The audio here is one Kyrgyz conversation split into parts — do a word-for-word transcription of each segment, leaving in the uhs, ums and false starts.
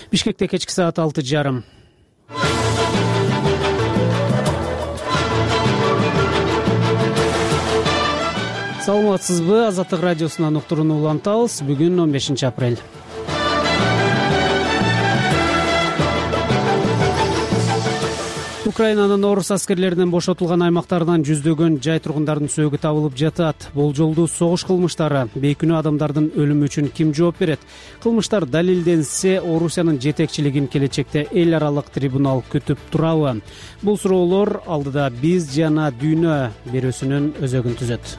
Бишкекте кечки саат алты жарым. Саламатсызбы? Азаттык радиосунан уктурууну улантабыз. Бүгүн он бешинчи апрель. Украинанын орус аскерлеринен бошотулган аймактарынан жүздөгөн жай тургундардын сөөгү табылып жатат. Болжолдуу согуш кылмыштары, бейкүнөө адамдардын өлүмү үчүн ким жооп берет? Кылмыштар далилденсе, Орусиянын жетекчилигин келечекте эл аралык трибунал күтүп турабы? Бул суроолор алдыда биз жана дүйнө берүүсүнүн өзөгүн түзөт.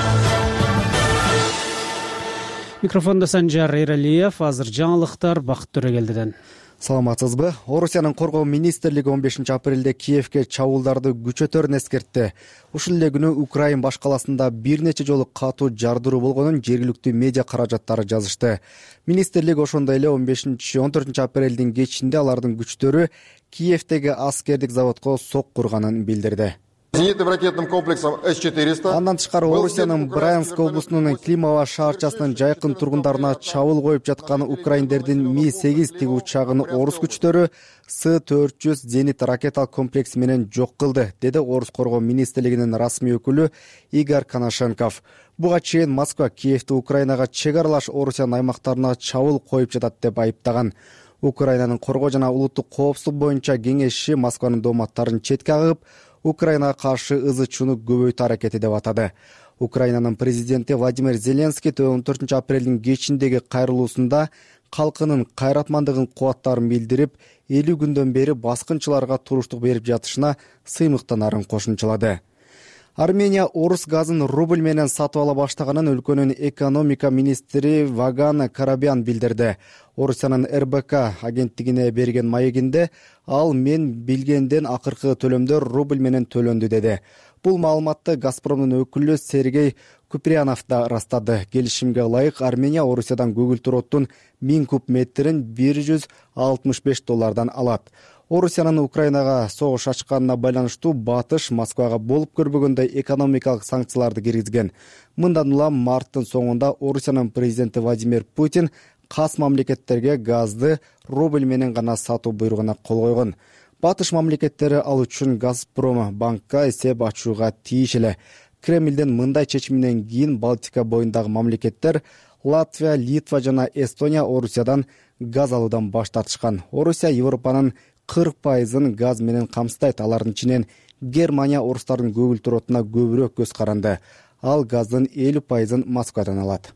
Микрофондо Санжар Эралиев, азыр жаңылыктар Бакыт Төрөгелдиден. Саламатсызбы? Орусиянын коргоо министрлиги он бешинчи апрелде Киевке чабуулдарды күчөтөрүн эскертти. Ушул эле күнү Украин баш каласында бир нече жолу катуу жардыруу болгонун жергиликтүү медиа каражаттары жазышты. Министрлик ошондой эле он бешинчи он төртүнчү апрелдин кечинде алардын күчтөрү Киевдеги аскердик заводко сок курганын билдирди. Зенитным ракетным комплексом эс четыреста. Андан тышкары Орусиянын Брянск облусунун Климова шаарчасынын жайкын тургундарына чабуул коюп жаткан украиндердин Ми сегиз тиги учагын орус күчтөрү С төрт жүз зенит ракеталык комплекси менен жок кылды, деди Орус коргоо министрлигинин расмий өкүлү Игорь Коношенков. Буга чейин Москва Киевди Украинага чек аралаш Орусиянын аймактарына чабуул коюп жатат деп айыптаган. Украинанын коргоо жана улуттук коопсуздук боюнча кеңеши Москванын дооматтарын четке агып, Украинага каршы ызы чууну көбөйтүү аракети деп атады. Украинанын президенти Владимир Зеленский он төртүнчү апрелдин кечиндеги кайрылуусунда калкынын кайратмандыгын кубаттарын билдирип, элүү күндөн бери баскынчыларга туруштук берип жатышына сыймыктанарын кошумчалады. Армения орус газын рубль менен сатып ала баштаганын өлкөнүн экономика министри Ваган Карабян билдирди. Орусиянын эр бэ ка агенттигине берген маегинде ал мен билгенден акыркы төлөмдөр рубль менен төлөндү деди. Бул маалыматты Газпромдун өкүлү Сергей Куприянов да ырастады. Келишимге ылайык Армения Орусиядан көгүлтүр оттун миң куб метрин бир жүз алтымыш беш доллардан алат. Орусиянын Украинага согуш ачканына байланыштуу батыш Москвага болуп көрбөгөндөй экономикалык санкцияларды киргизген. Мындан улам марттын соңунда Орусиянын президенти Владимир Путин кас мамлекеттерге газды рубль менен гана сатуу буйругуна кол койгон. Батыш мамлекеттери ал үчүн Газпром банкка эсеп ачууга тийишеле. Кремлдин мындай чечиминен кийин Балтика боюндагы мамлекеттер Латвия, Литва жана Эстония Орусиядан газ алуудан баш тартышкан. Орусия Европанын кырк пайызын газ менен камсыздайт. Алардын ичинен Германия орустардын көгүлтүр отуна көбүрөөк көз каранды. Ал газдын элүү пайызын Москвадан алат.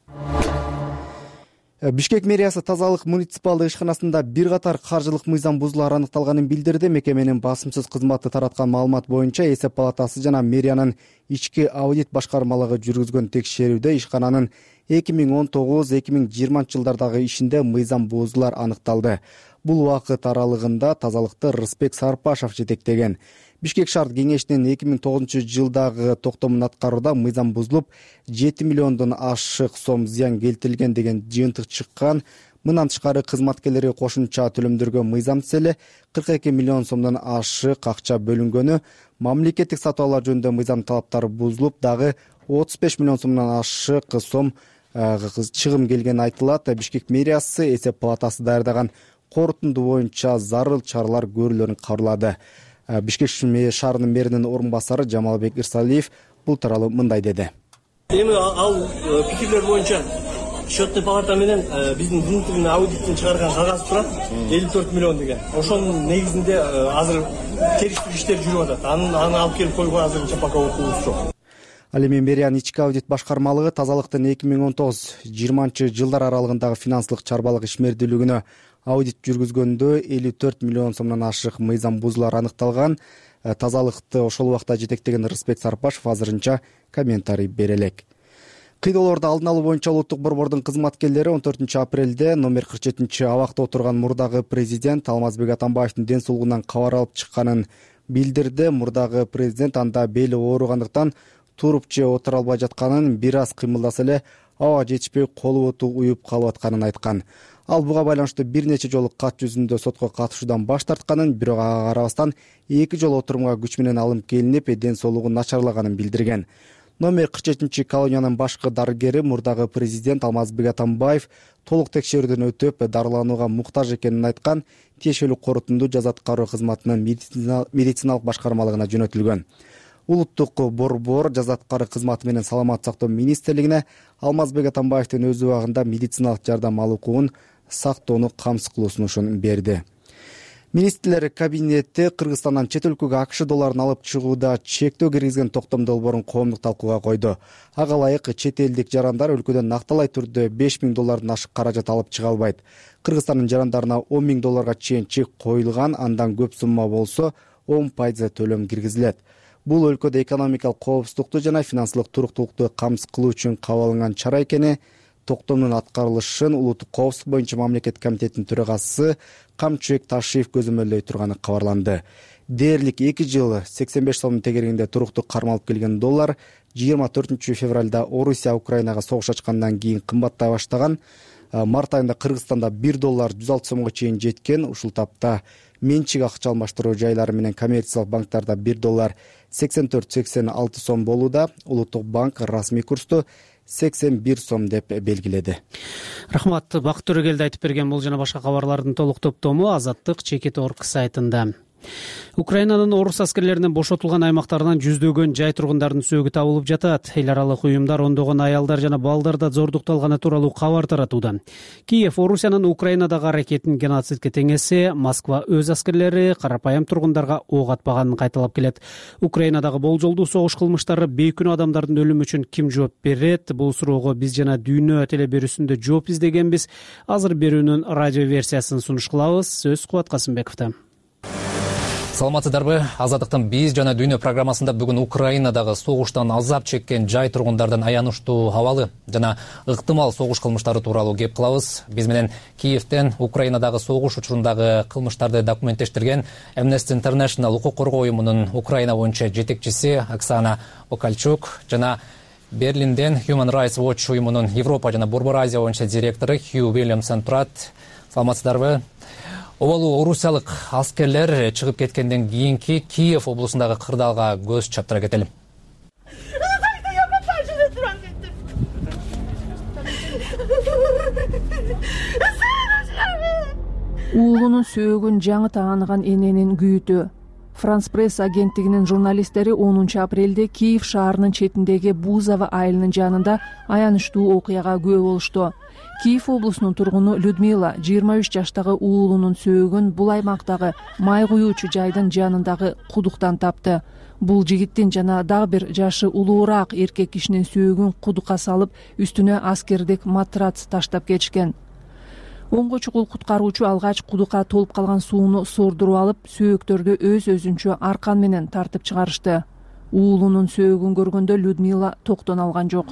Бишкек мэриясы тазалык муниципалдык ишканасында бир катар каржылык мыйзам бузуулар аныкталганын билдирди. Мекеменин басымсыз кызматы тараткан маалымат боюнча эсеп палатасы жана мэриянын ички аудит башкармалыгы жүргүзгөн текшерүүдө ишкананын эки миң он тогуз эки миң жыйырманчы жылдардагы ишинде мыйзам бузуулар аныкталды. Бул убакыт аралыгында тазалыкты Рыспек Сарпашев жетектеген. Бишкек шаар кеңешинин эки миң тогузунчу жылдагы токтомун аткарууда мыйзам бузулуп, жети миллиондон ашык сом зыян келтирилген деген жыйынтык чыккан. Мындан тышкары кызматкерлери кошумча төлөмдөргө мыйзам тизеле кырк эки миллион сомдон ашык акча бөлүнгөнү, мамлекеттик сатып алуулар жөнүндө мыйзам талаптары бузулуп, дагы отуз беш миллион сомдон ашык сом чыгым келгени айтылат. Бишкек мэриясы эсеп палатасы даярдаган корутунду боюнча зарыл чаралар көрүлөрүн кабылады. Бишкек шаарынын мэринин орун басары Жамалбек Ирсалиев бул тууралуу мындай деди. Эми ал пикирлер боюнча счетный палата менен биздин внутренний аудиттин чыгарган кагазы турат элүү төрт миллион деген. Ошонун негизинде азыр териштик иштер жүрүп атат. Аны аны алып келип койгон азырынча пока окуубуз жок. Ал эми мэриянын ички аудит башкармалыгы тазалыктын эки миң он тогуз жыйырманчы жылдар аралыгындагы финансылык чарбалык ишмердүүлүгүнө аудит жүргүзгөндө элүү төрт миллион сомдон ашык мыйзам бузуулар аныкталган. Тазалыкты ошол убакта жетектеген Рыспек Сарпашев азырынча комментарий бере элек. Кыйдоолорду алдын алуу боюнча улуттук борбордун кызматкерлери он төртүнчү апрелде номер кырк жетинчи абакта отурган мурдагы президент Алмазбек Атамбаевдин ден соолугунан кабар алып чыкканын билдирди. Мурдагы президент анда бели ооругандыктан туруп же отура албай жатканын, бир аз кыймылдаса эле аба жетишпей колу буту уюп калып атканын айткан. Ал буга байланыштуу бир нече жолу кат жүзүндө сотко катышуудан баш тартканын, бирок ага карабастан эки жолу отурумга күч менен алынып келинип, ден соолугу начарлаганын билдирген. номер кырк жетинчи колониянын башкы дарыгери мурдагы президент Алмазбек Атамбаев толук текшерүүдөн өтүп дарыланууга муктаж экенин айткан, тиешелүү корутунду жаза аткаруу кызматынын медициналык башкармалыгына жөнөтүлгөн. Улуттук борбор жаза аткаруу кызматы менен саламаттык сактоо министрлигине Алмазбек Атамбаевдин өз убагында медициналык жардам алуу укугун сактоону камсыз кылуу сунушун берди. Министрлер кабинети Кыргызстандан чет өлкөгө АКШ долларын алып чыгууда чектөө киргизген токтом долбоорун коомдук талкууга койду. Ага ылайык чет элдик жарандар өлкөдөн накталай түрдө беш миң доллардан ашык каражат алып чыга албайт. Кыргызстандын жарандарына он миң долларга чейин чек коюлган, андан көп сумма болсо он пайыз төлөм киргизилет. Бул өлкөдө экономикалык коопсуздукту жана финансылык туруктуулукту камсыз кылуу үчүн кабыл алынган чара экени токтомдун аткарылышын улуттук коопсуздук боюнча мамлекет комитетинин төрагасы Камчыбек Ташиев көзөмөлдөй турганы кабарланды. Дээрлик эки жыл сексен беш сомдун тегерегинде туруктуу кармалып келген доллар жыйырма төртүнчү февралда Орусия Украинага согуш ачкандан кийин кымбаттай баштаган. Март айында Кыргызстанда бир доллар жүз алты сомго чейин жеткен. Ушул тапта менчик акча алмаштыруу жайлары менен коммерциялык банктарда бир доллар сексен төрт сексен алты сом болууда. Улуттук банк расмий курсту сексен бир сом деп белгиледи. Рахмат. Бакыт Төрөгелди айтып берген бул жана башка кабарлардын толук топтому Азаттык чекит точка орг сайтында. Украинанын орус аскерлеринен бошотулган аймактарынан жүздөгөн жай тургундардын сөөгү табылып жатат. Эл аралык уюмдар ондогон аялдар жана балдар да зордукталганы тууралуу кабар таратууда. Киев Орусиянын Украинадагы аракетин геноцидке теңесе, Москва өз аскерлери карапайым тургундарга ок атпаганын кайталап келет. Украинадагы болжолдуу согуш кылмыштары бейкүнөө адамдардын өлүмү үчүн ким жооп берет? Бул суроого биз жана Дүйнө теле берүүсүндө жооп издегенбиз. Азыр берүүнүн радио версиясын сунуш кылабыз. Сөз Кубат Касымбековдо. Саламатсыздарбы? Азаттыктын биз жана Дүйнө программасында бүгүн Украинадагы согуштан азап чеккен жай тургундардын аянычтуу абалы жана ыктымал согуш кылмыштары тууралуу кеп кылабыз. Биз менен Киевтен Украинадагы согуш учурундагы кылмыштарды документтештирген Amnesty International укук коргоо уюмунун Украина боюнча жетекчиси Оксана Окальчук жана Берлинден Human Rights Watch уюмунун Европа жана Борбор Азия боюнча директору Хью Уильямсон турат. Саламатсыздарбы? Обалуу орусиялык аскерлер чыгып кеткенден кийинки Киев облусундагы кырдаалга көз чаптыра кетели. Уулунун сөөгүн жаңы тааныган эненин күйүтү. Франс пресс агенттигинин журналисттери онунчу апрелде Киев шаарынын четиндеги Бузово айылынын жанында аянычтуу окуяга күбө болушту. Киев облусунун тургуну Людмила жыйырма үч жаштагы уулунун сөөгүн бул аймактагы май куюучу жайдын жанындагы кудуктан тапты. Бул жигиттин жана дагы бир жашы улуураак эркек кишинин сөөгүн кудукка салып, үстүнө аскердик матрац таштап кетишкен. Онго чукул куткаруучу алгач кудукка толуп калган сууну сордуруп алып, сөөктөрдү өз өзүнчө аркан менен тартып чыгарышты. Уулунун сөөгүн көргөндө Людмила токтон алган жок.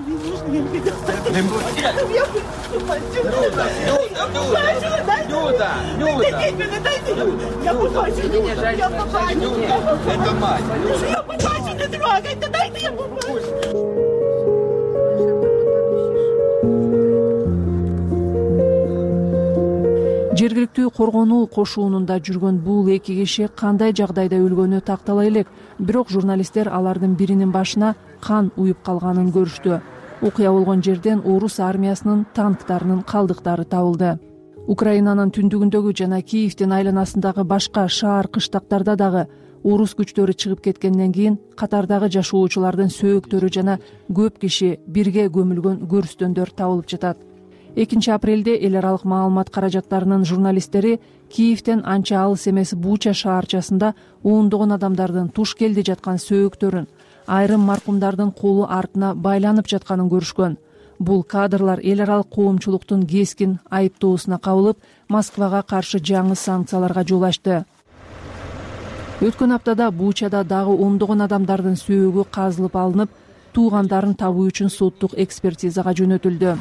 Жергиликтүү коргонуу кошуунунда жүргөн бул эки киши кандай жагдайда өлгөнү тактала элек, бирок журналисттер алардын биринин башына кан уюп калганын көрүштү. Окуя болгон жерден орус армиясынын танктарынын калдыктары табылды. Украинанын түндүгүндөгү жана Киевдин айланасындагы башка шаар кыштактарда дагы орус күчтөрү чыгып кеткенден кийин катардагы жашоочулардын сөөктөрү жана көп киши бирге көмүлгөн көрүстөндөр табылып жатат. экинчи апрелде эл аралык маалымат каражаттарынын журналисттери Киевден анча алыс эмес Буча шаарчасында ондогон адамдардын туш келди жаткан сөөктөрүн, айрым маркумдардын колу артына байланып жатканын көрүшкөн. Бул кадрлар эл аралык коомчулуктун кескин айыптоосуна кабылып, Москвага каршы жаңы санкцияларга жол ачты. Өткөн аптада Бучада дагы ондогон адамдардын сөөгү казылып алынып, туугандарын табуу үчүн соттук экспертизага жөнөтүлдү.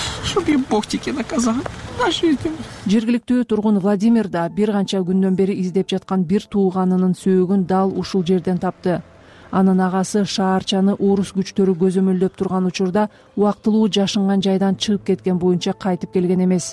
Жергиликтүү тургун Владимир да бир канча күндөн бери издеп жаткан бир тууганынын сөөгүн дал ушул жерден тапты. Анын агасы шаарчаны орус күчтөрү көзөмөлдөп турган учурда убактылуу жашынган жайдан чыгып кеткен боюнча кайтып келген эмес.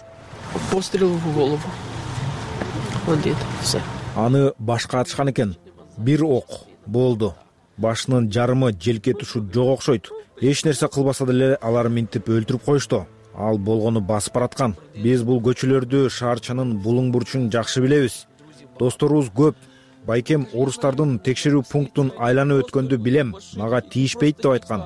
Аны башка атышкан экен. Бир ок болду. башынын жарымы желке тушу жок окшойт. Эч нерсе кылбаса деле алар минтип өлтүрүп коюшту. Ал болгону басып бараткан. Биз бул көчөлөрдү, шаарчанын булуң бурчун жакшы билебиз. Досторубуз көп. Байкем орустардын текшерүү пунктун айланып өткөндү билем. Мага тийишпейт деп айткан.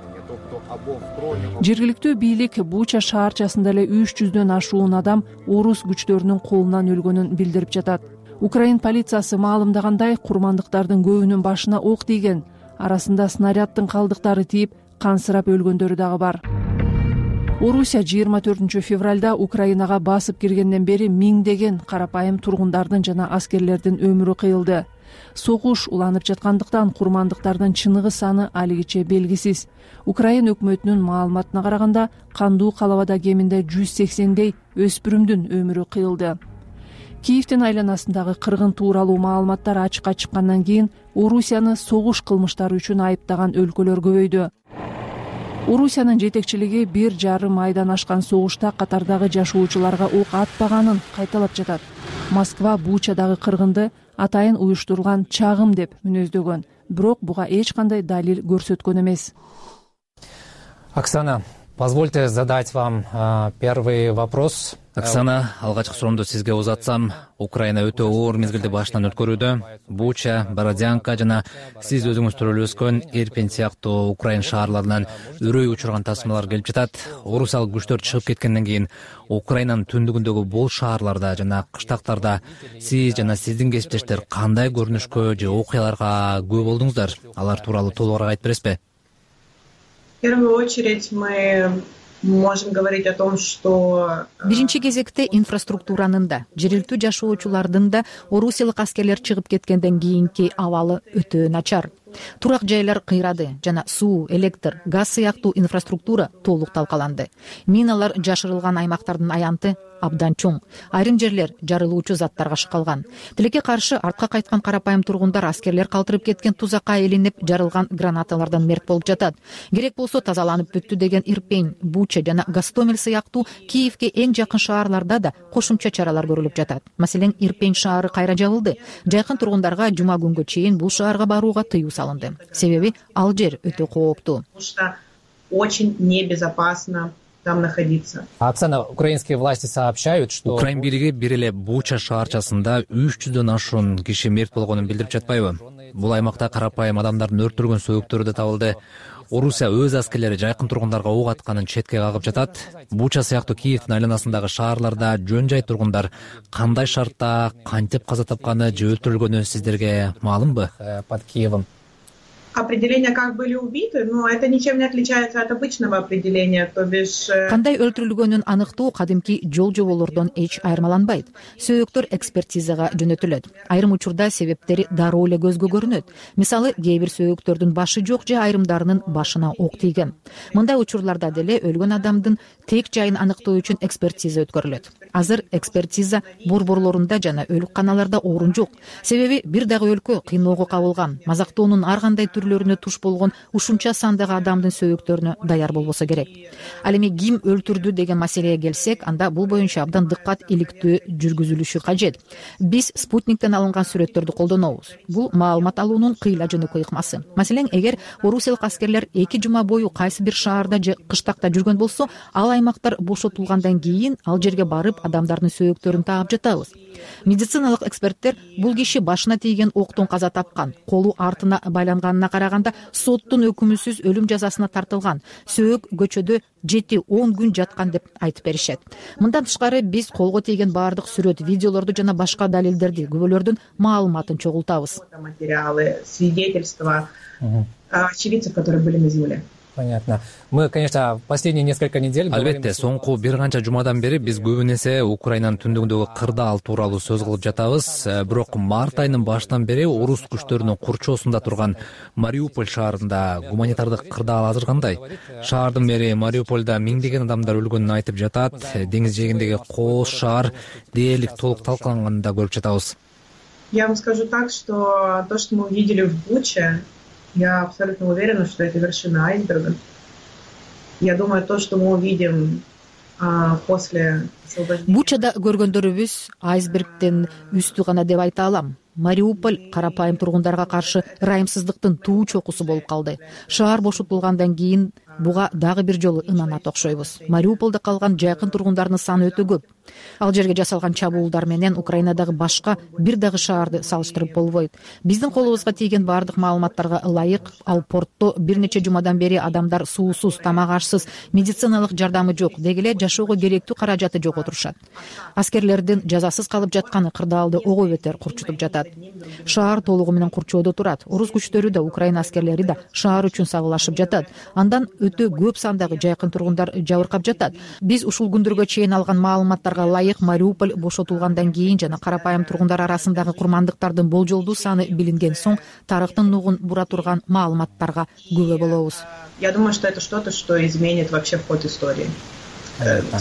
Жергиликтүү бийлик Буча шаарчасында эле үч жүздөн ашуун адам орус күчтөрүнүн колунан өлгөнүн билдирип жатат. Украин полициясы маалымдагандай, курмандыктардын көбүнүн башына ок тийген. Арасында снаряддын калдыктары тийип, кансырап өлгөндөрү дагы бар. Орусия жыйырма төртүнчү февралда Украинага басып киргенден бери миңдеген карапайым тургундардын жана аскерлердин өмүрү кыйылды. Согуш уланып жаткандыктан курмандыктардын чыныгы саны алигиче белгисиз. Украин өкмөтүнүн маалыматына караганда, кандуу калабада кеминде жүз сексендей өспүрүмдүн өмүрү кыйылды. Киевдин айланасындагы кыргын тууралуу маалыматтар ачыкка чыккандан кийин Орусияны согуш кылмыштары үчүн айыптаган өлкөлөр көбөйдү. Орусиянын жетекчилиги бир жарым айдан ашкан согушта катардагы жашоочуларга ок атпаганын кайталап жатат. Москва Бучадагы кыргынды атайын уюштурулган чагым деп мүнөздөгөн, бирок буга эч кандай далил көрсөткөн эмес. Оксана, позвольте задать вам э, первый вопрос. Оксана, алгачкы суроомду сизге узатсам, Украина өтө оор мезгилди башынан өткөрүүдө. Буча, Бородянка жана сиз өзүңүз төрөлүп өскөн Ирпень сыяктуу Украин шаарларынан үрөй учурган тасмалар келип жатат. Орусиялык күчтөр чыгып кеткенден кийин Украинанын түндүгүндөгү бул шаарларда жана кыштактарда сиз жана сиздин кесиптештер кандай көрүнүшкө же окуяларга күбө болдуңуздар? Алар тууралуу толугураак айтып бересизби? В первую очередь мы можем говорить о том, что биринчи кезекте инфраструктуранын да, жергиликтүү жашоочулардын да орусиялык аскерлер чыгып кеткенден кийинки абалы өтө начар. Турак жайлар кыйрады жана суу, электр, газ сыяктуу инфраструктура толук талкаланды. Миналар жашырылган аймактардын аянты абдан чоң. Айрым жерлер жарылуучу заттарга шыкалган. Тилекке каршы артка кайткан карапайым тургундар аскерлер калтырып кеткен тузакка илинип, жарылган гранаталардан мерт болуп жатат. Керек болсо тазаланып бүттү деген Ирпень, Буча жана Гостомель сыяктуу Киевке эң жакын шаарларда да кошумча чаралар көрүлүп жатат. Маселен, Ирпень шаары кайра жабылды. Жакын тургундарга жума күнгө чейин бул шаарга барууга тыюу салынды. Себеби ал жер өтө кооптуу. Очень небезопасно там находиться. Оксана, украинские власти сообщают, что Украин бийлиги бир эле Буча шаарчасында үч жүздөн ашуун киши мерт болгонун билдирип жатпайбы? Бул аймакта карапайым адамдардын өрттөргөн сөөгүттөрү да табылды. Орусия өз аскерлери жайкын тургундарга ок атканын четке кагып жатат. Буча сыяктуу Киевдин айланасындагы шаарларда жөн жай тургундар кандай шартта кантип каза тапканы же өлтүрүлгөнү сиздерге маалымбы? Под Киевом. Определение, как были убиты, но это ничем не отличается от обычного определения, то бишь... Кандай өлтүрүлгөнүн аныктоо кадимки жол жоболордон эч айырмаланбайт. Сөөгүттөр экспертизага жөнөтүлөт. Айрым учурда себептери дароо эле көзгө көрүнөт. Мисалы, кээ бир сөөгүттөрдүн башы жок же айрымдарынын башына ок тийген. Мындай учурларда деле өлгөн адамдын тек жайын аныктоо үчүн экспертиза өткөрүлөт. Азыр экспертиза борборлорунда жана өлүкканаларда орун жок. Себеби бир дагы өлкө кыйноого кабылган, мазактоонун ар кандай түрлөрүнө туш болгон ушунча сандагы адамдын сөөгүттөрүнө даяр болбосо керек. Ал эми ким өлтүрдү деген маселеге келсек, анда бул боюнча абдан дыккат иликтөө жүргүзүлүшү кажет. Биз спутниктен алынган сүрөттөрдү колдонобуз. Бул маалымат алуунун кыйла жөнөкөй ыкмасы. Маселен, эгер орусиялык аскерлер эки жума бою кайсы бир шаарда же кыштакта жүргөн болсо, ал аймактар бошотулгандан кийин ал жерге барып адамдардын сөөгүттөрүн таап жатабыз. Медициналык эксперттер бул киши башына тийген октон каза тапкан, колу артына байланганына караганда соттун өкүмүсүз өлүм жазасына тартылган, сөөк көчөдө жети он күн жаткан деп айтып беришет. Мындан тышкары биз колго тийген баардык сүрөт, видеолорду жана башка далилдерди, күбөлөрдүн маалыматын чогултабыз. Материалы, свидетельства очевидцев, которые были на земле. Понятно. Мы, конечно, последние несколько недель... Албетте, соңку бир канча жумадан бери биз көбүн эсе Украинанын түндүгүндөгү кырдаал тууралуу сөз кылып жатабыз. Бирок март айынын башынан бери орус күчтөрүнүн курчоосунда турган Мариуполь шаарында гуманитардык кырдаал азыр кандай? Шаардын мэри Мариупольда миңдеген адамдар өлгөнүн айтып жатат. Деңиз жээгиндеги кооз шаар дээрлик толук талкаланганын да көрүп жатабыз. Я вам скажу так, что то, что мы увидели в Буче, я абсолютно уверена, что это вершина айсберга. Я думаю, то, что мы увидим а, после освобождения... Бучада көргөндөрүбүз айсбергден үстү гана деп айта алам. Мариуполь карапайым тургундарга каршы ырайымсыздыктын туу чокусу болуп калды. Шаар бошотулгандан кийин буга дагы бир жолу ынанат окшойбуз. Мариуполдо калган жайкын тургундардын саны өтө көп. Ал жерге жасалган чабуулдар менен Украинадагы башка бир дагы шаарды салыштырып болбойт. Биздин колубузга тийген баардык маалыматтарга ылайык, ал портто бир нече жумадан бери адамдар суусуз, тамак ашсыз, медициналык жардамы жок, деги эле жашоого керектүү каражаты жок отурушат. Аскерлердин жазасыз калып жатканы кырдаалды ого бетер курчутуп жатат. Шаар толугу менен курчоодо турат. Орус күчтөрү да, Украина аскерлери да шаар үчүн сабылашып жатат. Андан өтө көп сандагы жайкын тургундар жабыркап жатат. Биз ушул күндөргө чейин алган маалыматтарга ылайык Мариуполь бошотулгандан кийин жана карапайым тургундар арасындагы курмандыктардын болжолдуу саны билинген соң тарыхтын нугун бура турган маалыматтарга күбө болобуз. Я думаю, что это что-то, что изменит вообще ход истории. К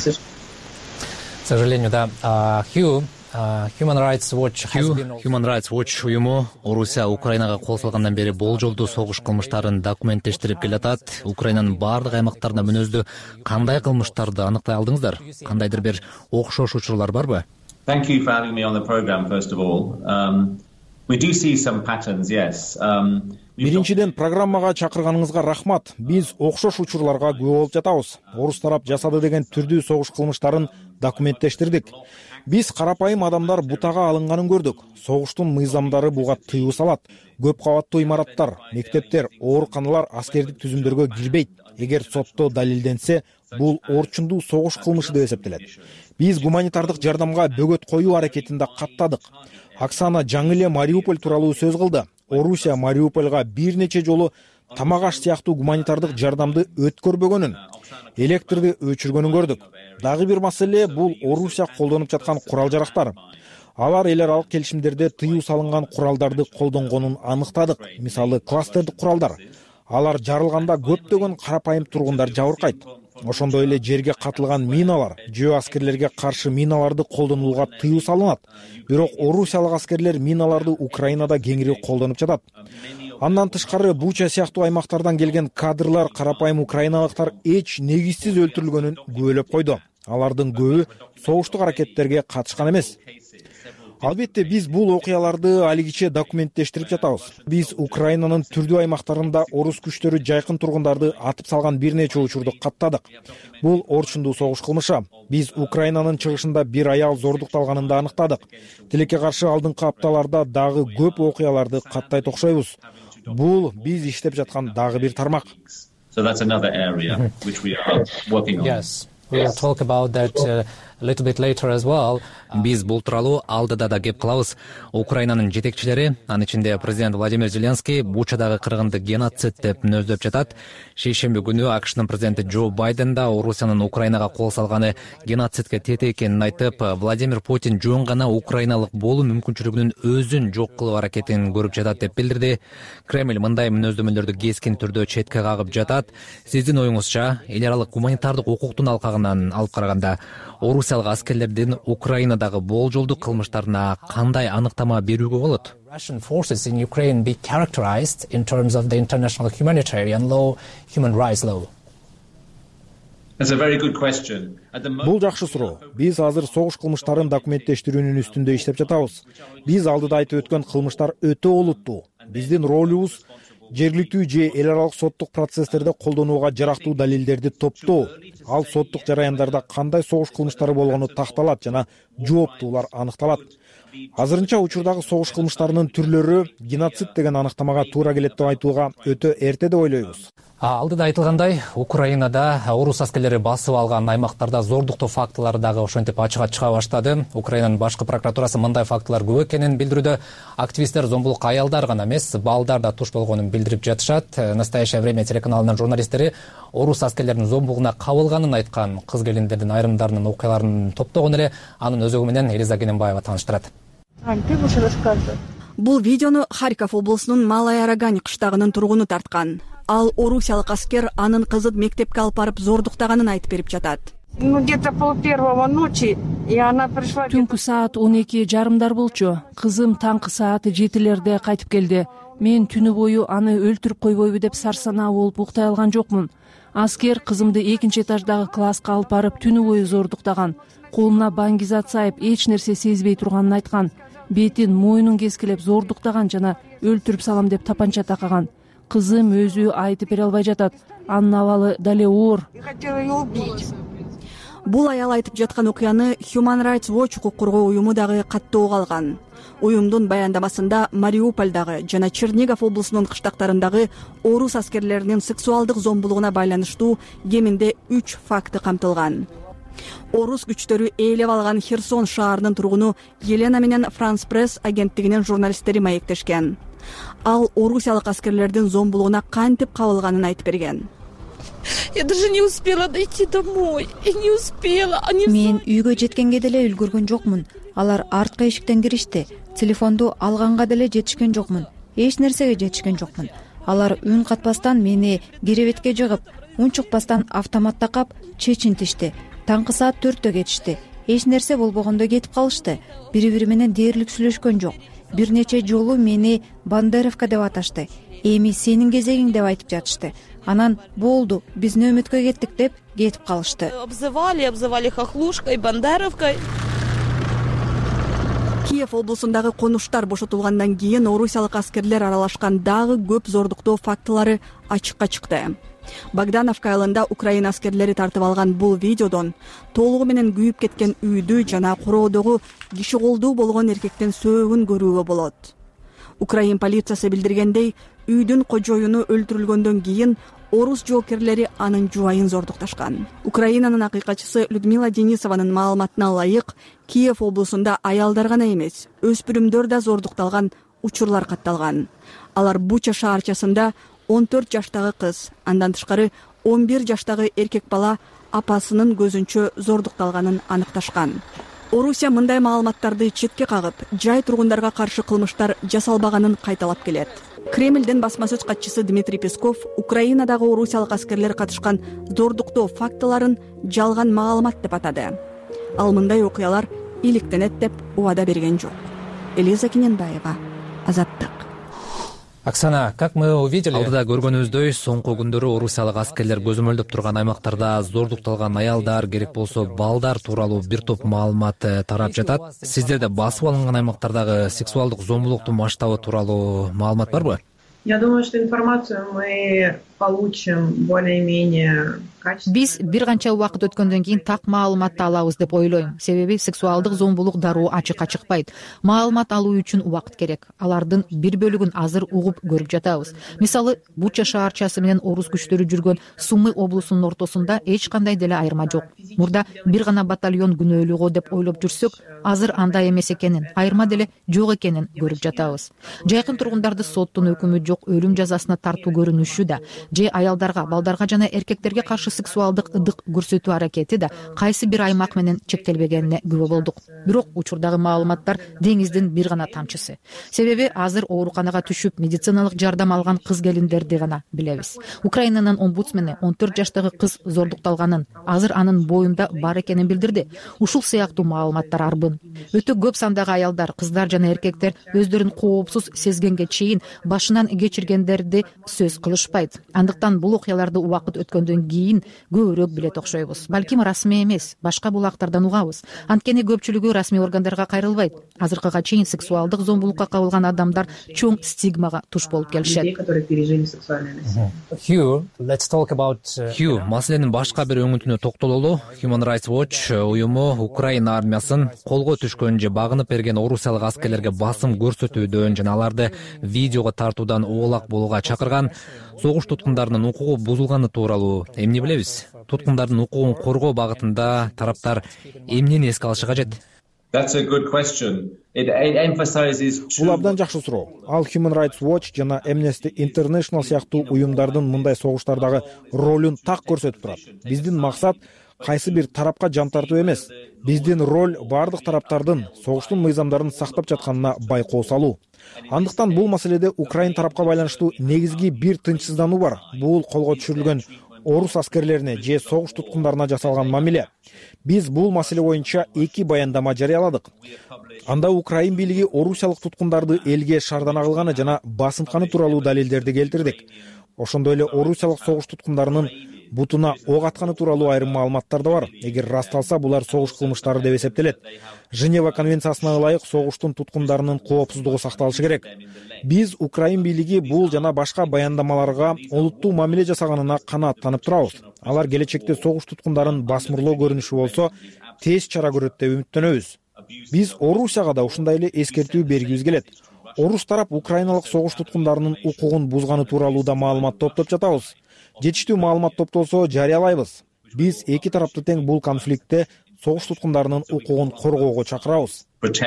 сожалению, да. Хью Human Rights Watch Human Rights Watch уюму Орусия Украинага кол салгандан бери болжолдуу согуш кылмыштарын документтештирип келатат. Украинанын баардык аймактарында мүнөздүү кандай кылмыштарды аныктай алдыңыздар? Кандайдыр бир окшош учурлар барбы? Thank you for having me on the program first of all. Um, we do see some patterns, yes. Um, Биринчиден, программага чакырганыңызга рахмат. Биз окшош учурларга күбө болуп жатабыз. Орус тарап жасады деген түрдүү согуш кылмыштарын документтештирдик. Биз карапайым адамдар бутага алынганын көрдүк. Согуштун мыйзамдары буга тыюу салат. Көп кабаттуу имараттар, мектептер, ооруканалар аскердик түзүмдөргө кирбейт. Эгер сотто далилденсе, бул орчундуу согуш кылмышы деп эсептелет. Биз гуманитардык жардамга бөгөт коюу аракетинде каттадык. Оксана жаңы эле Мариуполь тууралуу сөз кылды. Орусия Мариупольга бир нече жолу тамак аш сыяктуу гуманитардык жардамды өткөрбөгөнүн, электрди өчүргөнүн көрдүк. Дагы бир маселе бул Орусия колдонуп жаткан курал-жарактар. Алар эл аралык келишимдерде тыюу салынган куралдарды колдонгонун аныктадык. Мисалы, кластердик куралдар. Алар жарылганда көптөгөн карапайым тургундар жабыркайт. Ошондой эле жерге катылган миналар, жөө аскерлерге каршы миналарды колдонууга тыюу салынат. Бирок орусиялык аскерлер миналарды Украинада кеңири колдонуп жатат. Андан тышкары Буча сыяктуу аймактардан келген кадрлар карапайым украиналыктар эч негизсиз өлтүрүлгөнүн күбөлөп койду. Алардын көбү согуштук аракеттерге катышкан эмес. Албетте биз бул окуяларды алигиче документтештирип жатабыз. Биз Украинанын түрдүү аймактарында орус күчтөрү жайкын тургундарды атып салган бир нече учурду каттадык. Бул орчундуу согуш кылмышы. Биз Украинанын чыгышында бир аял зордукталганын да аныктадык. Тилекке каршы алдыңкы апталарда дагы көп окуяларды каттайт окшойбуз. Бул биз иштеп жаткан дагы бир тармак. So that's another area which we are working on. Yes. We'll talk about that uh, a little bit later as well. Биз бул тууралуу алдыда да кеп кылабыз. Украинанын жетекчилери, анын ичинде президент Владимир Зеленский Бучадагы кыргынды геноцид деп мүнөздөп жатат. Шейшемби күнү АКШнын президенти Джо Байден да Орусиянын Украинага кол салганы геноцидке тете экенин айтып, Владимир Путин жөн гана украиналык болуу мүмкүнчүлүгүнүн өзүн жок кылуу аракетин көрүп жатат деп билдирди. Кремль мындай мүнөздөмөлөрдү кескин түрдө четке кагып жатат. Сиздин оюңузча, эл аралык гуманитардык укуктун алкагынан алып караганда, орусиялык аскерлердин Украинадагы болжолдуу кылмыштарына кандай аныктама берүүгө болот? Russian forces in Ukraine be characterized in terms of the international humanitarian law, human rights law? That's a very good question. Бул жакшы суроо. Биз азыр согуш кылмыштарын документтештирүүнүн үстүндө иштеп жатабыз. Биз алдыда айтып өткөн кылмыштар өтө олуттуу. Биздин ролубуз жергиликтүү же эл аралык соттук процесстерде колдонууга жарактуу далилдерди топтоо. Ал соттук жараяндарда кандай согуш кылмыштары болгону такталат жана жооптуулар аныкталат. Азырынча учурдагы согуш кылмыштарынын түрлөрү геноцид деген аныктамага туура келет деп айтууга өтө эрте деп ойлойбуз. Алдыда айтылгандай, Украинада орус аскерлери басып алган аймактарда зордуктоо фактылары дагы ошентип ачыкка чыга баштады. Украинанын башкы прокуратурасы мындай фактылар көп экенин билдирүүдө. Активисттер зомбулукка аялдар гана эмес, балдар да туш болгонун билдирип жатышат. Настоящее время телеканалынын журналисттери орус аскерлеринин зомбулугуна кабылганын айткан кыз келиндердин айрымдарынын окуяларын топтогон эле анын өзөгү менен Элиза Кененбаева тааныштырат. Бул видеону Харьков облусунун Малая Рогань кыштагынын тургуну тарткан. Ал орусиялык аскер анын кызын мектепке алып барып зордуктаганын айтып берип жатат. Түнкү саат он эки жарымдар болчу. Кызым таңкы саат жетилерде кайтып келди. Мен түнү бою аны өлтүрүп койбойбу деп сарсанаа болуп уктай алган жокмун. Аскер кызымды экинчи этаждагы класска алып барып түнү бою зордуктаган. Колуна баңгизат сайып, эч нерсе сезбей турганын айткан. бетин мойнун кескилеп зордуктаган жана өлтүрүп салам деп тапанча такаган. Кызым өзү айтып бере албай жатат. Анын абалы дале оор. Бул аял айтып жаткан окуяны Human Rights Watch укук коргоо уюму дагы каттоо алган. Уюмдун баяндамасында Мариупольдагы жана Чернигов облусунун кыштактарындагы орус аскерлеринин сексуалдык зомбулугуна байланыштуу кеминде үч факты камтылган. Орус күчтөрү ээлеп алган Херсон шаарынын тургуну Елена менен France Press агенттигинин журналисттери маектешкен. Ал орусиялык аскерлердин зомбулугуна кантип кабылганын айтып берген. Я даже не успела дойти домой. Я не успела. Мен үйгө жеткенге деле үлгүргөн жокмун. Алар арткы эшиктен киришти. Телефонду алганга деле жетишкен жокмун. Эч нерсеге жетишкен жокмун. Алар үн катпастан мени керебетке жыгып, унчукпастан автомат такап чечинтишти. Таңкы саат төрттө кетишти. Эч нерсе болбогондой кетип калышты. Бири-бири менен дээрлик сүйлөшкөн жок. Бир нече жолу мени Бандеровка деп аташты. Эми сенин кезегиң деп айтып жатышты. Анан болду, биз нөөмөткө кеттик деп кетип калышты. Обзывали, обзывали хохлушкой, Бандеровкой. Киев облусундагы конуштар бошотулгандан кийин орусиялык аскерлер аралашкан дагы көп зордуктоо фактылары ачыкка чыкты. Богдановка айылында Украина аскерлери тартып алган бул видеодон толугу менен күйүп кеткен үйдү жана короодогу киши колдуу болгон эркектин сөөгүн көрүүгө болот. Украин полициясы билдиргендей, үйдүн кожоюну өлтүрүлгөндөн кийин орус жоокерлери анын жубайын зордукташкан. Украинанын акыйкатчысы Людмила Денисованын маалыматына ылайык, Киев облусунда аялдар гана эмес, өспүрүмдөр да зордукталган учурлар катталган. Алар Буча шаарчасында он төрт жаштагы кыз, андан тышкары он бир жаштагы эркек бала апасынын көзүнчө зордукталганын аныкташкан. Орусия мындай маалыматтарды четке кагып, жай тургундарга каршы кылмыштар жасалбаганын кайталап келет. Кремлдин басма сөз катчысы Дмитрий Песков Украинадагы орусиялык аскерлер катышкан зордуктоо фактыларын жалган маалымат деп атады. Ал мындай окуялар иликтенет деп убада берген жок. Элиза Кененбаева, Азаттык. Оксана, как мы увидели, алдыда көргөнүбүздөй, соңку күндөрү орусиялык аскерлер көзөмөлдөп турган аймактарда зордукталган аялдар, керек болсо балдар тууралуу бир топ маалымат тарап жатат. Сиздерде басып алынган аймактардагы сексуалдык зомбулуктун масштабы тууралуу маалымат барбы? Я думаю, что информацию мы получим более-менее качественно. Биз бир канча убакыт өткөндөн кийин так маалыматты алабыз деп ойлойм. Себеби сексуалдык зомбулук дароо ачыкка чыкпайт. Маалымат алуу үчүн убакыт керек. Алардын бир бөлүгүн азыр угуп көрүп жатабыз. Мисалы, Буча шаарчасы менен орус күчтөрү жүргөн Сумы облусунун ортосунда эч кандай деле айырма жок. Мурда бир гана батальон күнөөлүү го деп ойлоп жүрсөк, азыр андай эмес экенин, айырма деле жок экенин көрүп жатабыз. Жайкын тургундарды соттун өкүмү жок өлүм жазасына тартуу көрүнүшү да, же аялдарга, балдарга жана эркектерге каршы сексуалдык ыдык көрсөтүү аракети да кайсы бир аймак менен чектелбегенине күбө болдук. Бирок учурдагы маалыматтар деңиздин бир гана тамчысы. Себеби азыр ооруканага түшүп медициналык жардам алган кыз келиндерди гана билебиз. Украинанын омбудсмени он төрт жаштагы кыз зордукталганын, азыр анын боюнда бар экенин билдирди. Ушул сыяктуу маалыматтар арбын. Өтө көп сандагы аялдар, кыздар жана эркектер өздөрүн коопсуз сезгенге чейин башынан кечиргендерди сөз кылышпайт. Андыктан бул окуяларды убакыт өткөндөн кийин көбүрөөк билет окшойбуз. Балким расмий эмес, башка булактардан угабыз. Анткени көпчүлүгү расмий органдарга кайрылбайт. Азыркыга чейин сексуалдык зомбулукка кабылган адамдар чоң стигмага туш болуп келишет. Хью, let's talk about Хью, маселенин башка бир өңүтүнө токтололу. Human Rights Watch уюму Украина армиясын колго түшкөн же багынып берген орусиялык аскерлерге басым көрсөтүүдөн жана аларды видеого тартуудан оолак болууга чакырган. Согуш туткундарынын укугу бузулганы тууралуу эмне билебиз? Туткундардын укугун коргоо багытында тараптар эмнени эске алышы кажет? That's a good question. It emphasizes. Бул абдан жакшы суроо. Ал Human Rights Watch жана Amnesty International сыяктуу уюмдардын мындай согуштардагы ролун так көрсөтүп турат. Биздин максат кайсы бир тарапка жан тартуу эмес. Биздин роль бардык тараптардын согуштун мыйзамдарын сактап жатканына байкоо салуу. Андыктан бул маселеде Украин тарапка байланыштуу негизги бир тынчсыздануу бар. Бул колго түшүрүлгөн орус аскерлерине же согуш туткундарына жасалган мамиле. Биз бул маселе боюнча эки баяндама жарыяладык. Анда Украин бийлиги орусиялык туткундарды элге шаардана кылганы жана басынтканы тууралуу далилдерди келтирдик. Ошондой эле орусиялык согуш туткундарынын бутуна ок атканы тууралуу айрым маалыматтар да бар. Эгер расталса, булар согуш кылмыштары деп эсептелет. Женева конвенциясына ылайык согуштун туткундарынын коопсуздугу сакталышы керек. Биз Украин бийлиги бул жана башка баяндамаларга олуттуу мамиле жасаганына канааттанып турабыз. Алар келечекте согуш туткундарын басмырлоо көрүнүшү болсо, тез чара көрөт деп үмүттөнөбүз. Биз Орусияга да ушундай эле эскертүү бергибиз келет. Орус тарап украиналык согуш туткундарынын укугун бузганы тууралуу да маалымат топтоп жатабыз. Жетиштүү маалымат топтолсо жарыялайбыз. Биз эки тарапты тең бул конфликтте согуш туткундарынын укугун коргоого чакырабыз.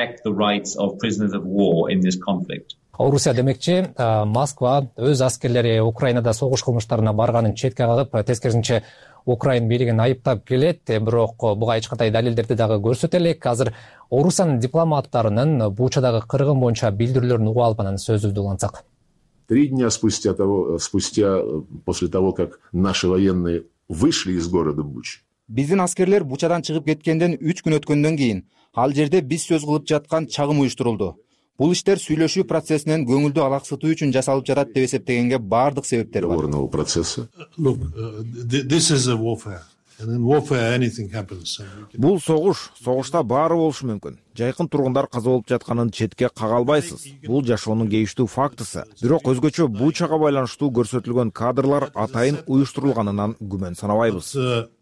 Орусия демекчи, Москва өз аскерлери Украинада согуш кылмыштарына барганын четке кагып, тескерисинче Украин бийлигин айыптап келет, бирок буга эч кандай далилдерди дагы көрсөтө элек. Азыр Орусиянын дипломаттарынын Бучадагы кыргын боюнча билдирүүлөрүн угуп алып анан сөзүбүздү улантсак. Три дня спустя того, спустя после того, как наши военные вышли из города Буч. Биздин аскерлер Бучадан чыгып кеткенден үч күн өткөндөн кийин ал жерде биз сөз кылып жаткан чагым уюштурулду. Бул иштер сүйлөшүү процессинен көңүлдү алаксытуу үчүн жасалып жатат деп эсептегенге баардык себептер бар. Бул согуш, согушта баары болушу мүмкүн. Жайкын тургундар каза болуп жатканын четке кага албайсыз. Бул жашоонун кейиштүү фактысы. Бирок өзгөчө Бучага байланыштуу көрсөтүлгөн кадрлар атайын уюштурулганынан күмөн санабайбыз.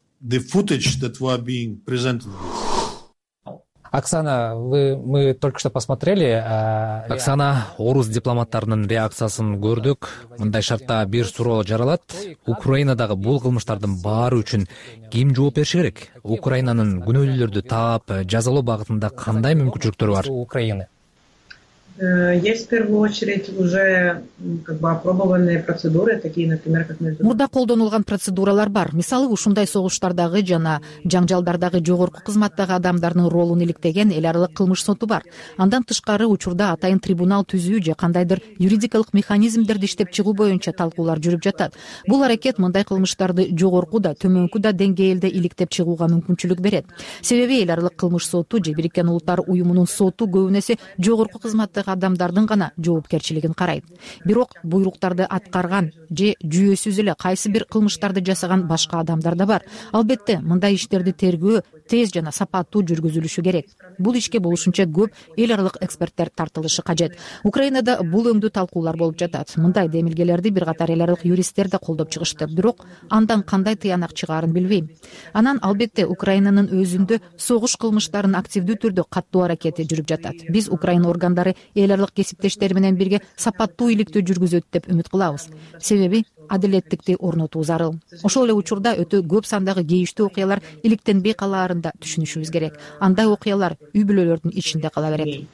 Оксана, вы, мы только что посмотрели. Оксана, орус дипломаттарынын реакциясын көрдүк. Мындай шартта бир суроо жаралат. Украинадагы бул кылмыштардын баары үчүн ким жооп бериши керек? Украинанын күнөөлүүлөрдү таап, жазалоо багытында кандай мүмкүнчүлүктөрү бар? Украины. Есть в первую очередь уже как бы опробованные процедуры, такие, например, как между... Мурда колдонулган процедуралар бар. Мисалы, ушундай согуштардагы жана жаңжалдардагы жогорку кызматтагы адамдардын ролун иликтеген эл аралык кылмыш соту бар. Андан тышкары учурда атайын трибунал түзүү же кандайдыр юридикалык механизмдерди иштеп чыгуу боюнча талкуулар жүрүп жатат. Бул аракет мындай кылмыштарды жогорку да, төмөнкү да деңгээлде иликтеп чыгууга мүмкүнчүлүк берет. Себеби эл аралык кылмыш соту же Бириккен Улуттар уюмунун соту көбүн эсе жогорку кызматтагы адамдардын гана жоопкерчилигин карайт. Бирок буйруктарды аткарган же жүйөсүз эле кайсы бир кылмыштарды жасаган башка адамдар да бар. Албетте, мындай иштерди тергөө тез жана сапаттуу жүргүзүлүшү керек. Бул ишке болушунча көп эл аралык эксперттер тартылышы кажет. Украинада бул өңдүү талкуулар болуп жатат. Мындай демилгелерди бир катар эл аралык юристтер да колдоп чыгышты. Бирок андан кандай тыянак чыгаарын билбейм. Анан албетте Украинанын өзүндө согуш кылмыштарын активдүү түрдө каттуу аракети жүрүп жатат. Биз Украина органдары эл аралык кесиптештери менен бирге сапаттуу иликтөө жүргүзөт деп үмүт кылабыз. Себеби адилеттикти орнотуу зарыл. Ошол эле учурда өтө көп сандагы кейиштүү окуялар иликтенбей калаарын да түшүнүшүбүз керек. Андай окуялар үй бүлөлөрдүн ичинде кала берет.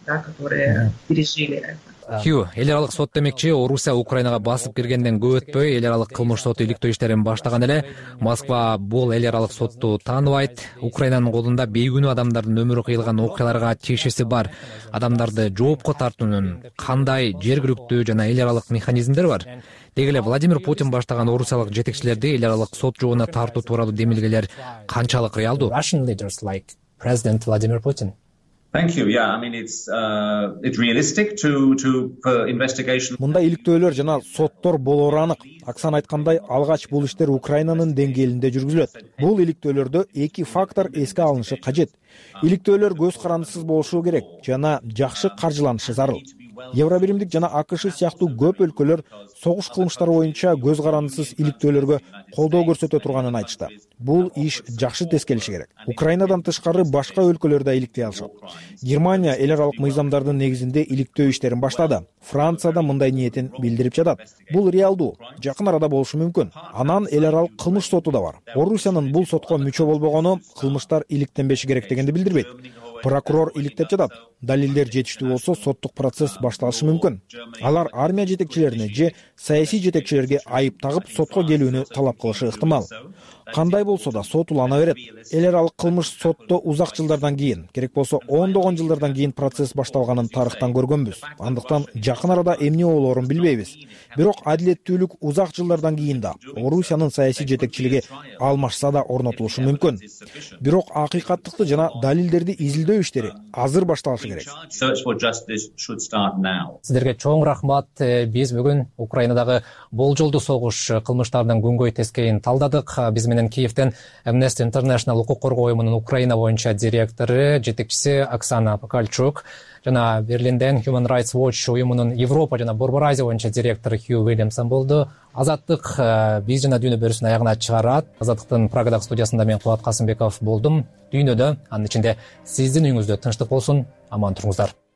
Хью, эл аралык сот демекчи, Орусия Украинага басып киргенден көп өтпөй эл аралык кылмыш соту иликтөө иштерин баштаган эле. Москва бул эл аралык сотту тааныбайт. Украинанын колунда бейгүнүү адамдардын өмүрү кыйылган окуяларга тиешеси бар. Адамдарды жоопко тартуунун кандай жергиликтүү жана эл аралык механизмдер бар? Деги эле Владимир Путин баштаган орусиялык жетекчилерди эл аралык сот жообуна тартуу тууралуу демилгелер канчалык реалдуу? Russian leaders like President Vladimir Putin. Thank you. Yeah, I mean it's uh, it's realistic to to for investigation. Мында иликтөөлөр жана соттор болору анык. Оксана айткандай, алгач бул иштер Украинанын деңгээлинде жүргүзүлөт. Бул иликтөөлөрдө эки фактор эске алынышы кажет. Иликтөөлөр көз карандысыз болушу керек жана жакшы каржыланышы зарыл. Евробиримдик жана АКШ сыяктуу көп өлкөлөр согуш кылмыштары боюнча көз карандысыз иликтөөлөргө колдоо көрсөтө турганын айтышты. Бул иш жакшы тескелиши керек. Украинадан тышкары башка өлкөлөр да иликтей алышат. Германия эл аралык мыйзамдардын негизинде иликтөө иштерин баштады. Франция да мындай ниетин билдирип жатат. Бул реалдуу, жакын арада болушу мүмкүн. Анан эл аралык кылмыш соту да бар. Орусиянын бул сотко мүчө болбогону кылмыштар иликтенбеши керек дегенди билдирбейт. Прокурор иликтеп жатат. Далилдер жетиштүү болсо, соттук процесс башталышы мүмкүн. Алар армия жетекчилерине же саясий жетекчилерге айып тагып сотко келүүнү талап кылышы ыктымал. кандай болсо да сот улана берет. Эл аралык кылмыш сотто узак жылдардан кийин, керек болсо ондогон жылдардан кийин процесс башталганын тарыхтан көргөнбүз. Андыктан жакын арада эмне болоорун билбейбиз. Бирок адилеттүүлүк узак жылдардан кийин да Орусиянын саясий жетекчилиги алмашса да орнотулушу мүмкүн. Бирок акыйкаттыкты жана далилдерди изилдөө иштери азыр башталышы керек. Сиздерге чоң рахмат. Биз бүгүн Украинадагы болжолдуу согуш кылмыштарынын күнгөй тескейин талдадык. Биз менен Киевден Amnesty International укук коргоо уюмунун Украина боюнча директору, жетекчиси Оксана Покальчук жана Берлинден Human Rights Watch уюмунун Европа жана Борбор Азия боюнча директору Хью Уильямсон болду. Азаттык биз жана дүйнө берүүсүн аягына чыгарат. Азаттыктын Прагадагы студиясында мен Кубат Касымбеков болдум. Дүйнөдө, анын ичинде сиздин үйүңүздө тынчтык болсун. Аман туруңуздар.